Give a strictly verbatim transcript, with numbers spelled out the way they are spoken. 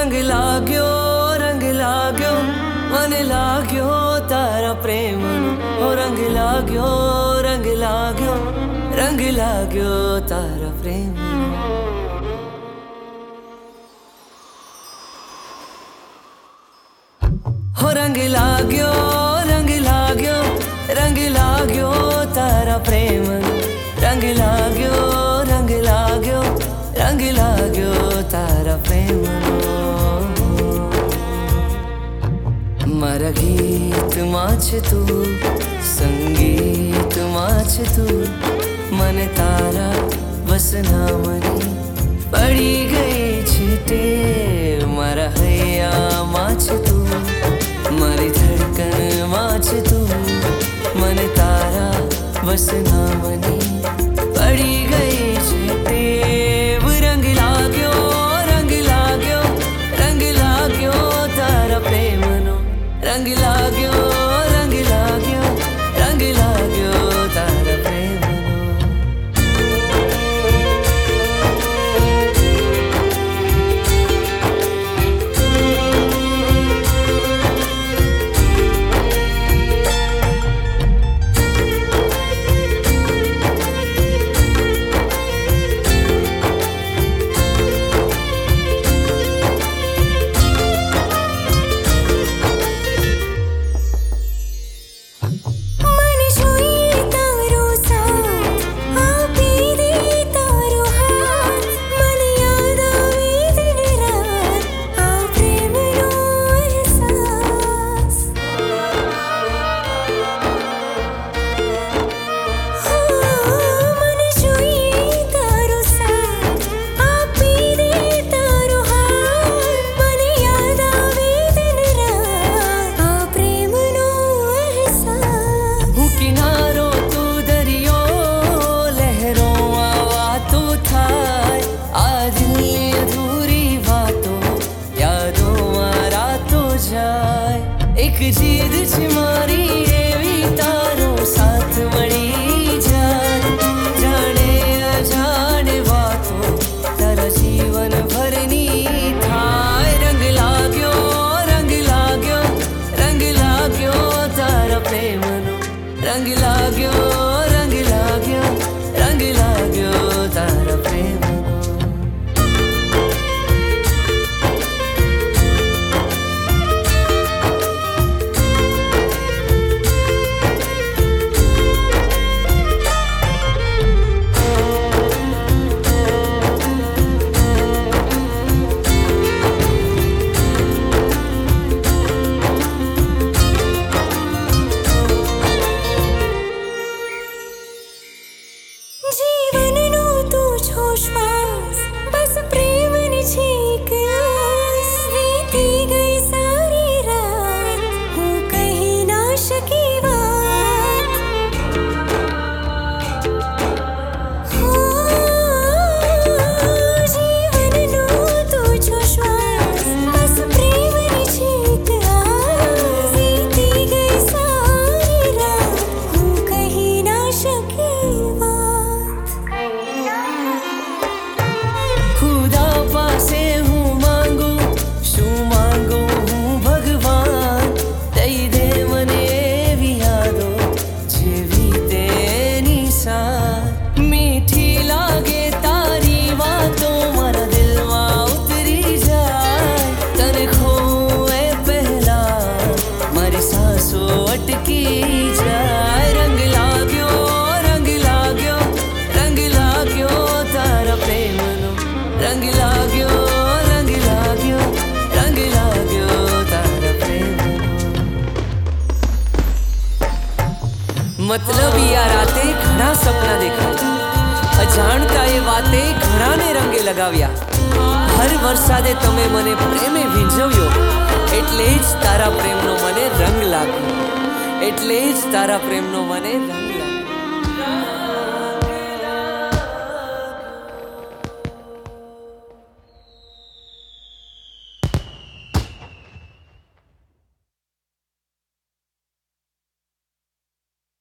रंग लाग्यो रंग लाग्यो मन लाग्यो तारा प्रेम हो रंग लाग्यो रंग लाग्यो रंग लाग्यो तारा प्रेम हो रंग लाग्यो रंग लाग्यो रंग लाग्यो तारा प्रेम रंग लाग्यो रंग लाग्यो रंग लाग्यो तारा प्रेम मारा गीत माछ तू संगीत माछ तू मन तारा वसना मनी पड़ी गई छीटे मारा हैया माछ तू मारी धड़कन माछ तू मन तारा वसना मनी पड़ी गई छीटे रंग लाग्यो रंग लाग्यो रंग लाग्यो तारा प्रेम रंग लाग्यो रंग लाग्यो रंग लाग्यो तारा प्रेम एक जीद छिमारी एवी तारो साथ मड़ी जाए जाने अजाने बातों तारा जीवन भरनी थाय रंग लाग्यो रंग लाग्यो रंग लाग्यो तारा प्रेम रंग लाग्यो रंग लाग्यो रंग लाग्यो तारा प्रेम रंग लाग्यो रंग लाग्यो रंग लाग्यो तारा प्रेम मतलब या राते घणा सपना देखा अजाणता ये वाते घणा ने रंगे लगाव्या हर वरसादे तमे मने प्रेमे वींझव्यो એટલે જ તારા પ્રેમનો મને રંગ લાગ્યો એટલે જ તારા પ્રેમનો મને રંગ